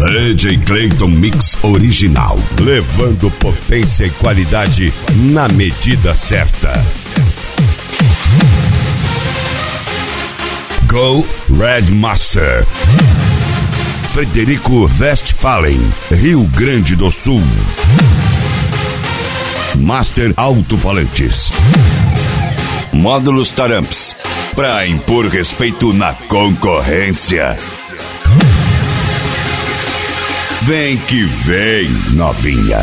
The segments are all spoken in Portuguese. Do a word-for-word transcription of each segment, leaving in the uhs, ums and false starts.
D J Clayton Mix Original, levando potência e qualidade na medida certa. Go Red Master. Frederico Westphalen, Rio Grande do Sul. Master Alto-Falantes. Módulos Taramps, pra impor respeito na concorrência. Vem que vem, novinha.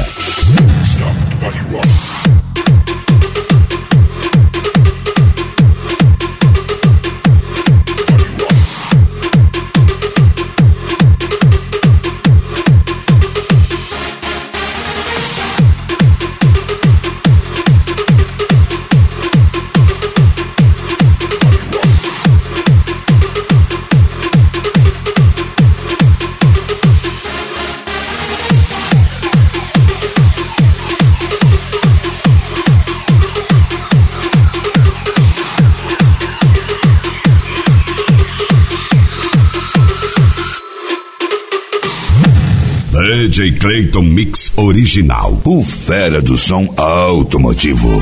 D J Clayton Mix Original, o fera do som automotivo.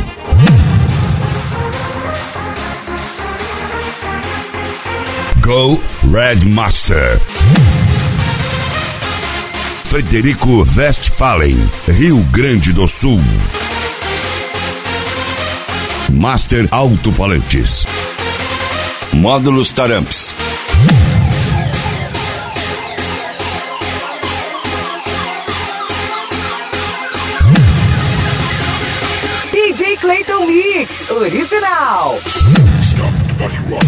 Go Red Master. Frederico Westphalen, Rio Grande do Sul. Master Alto-Falantes. Módulos Taramps. D J Clayton Mix Original. Stop the body rock.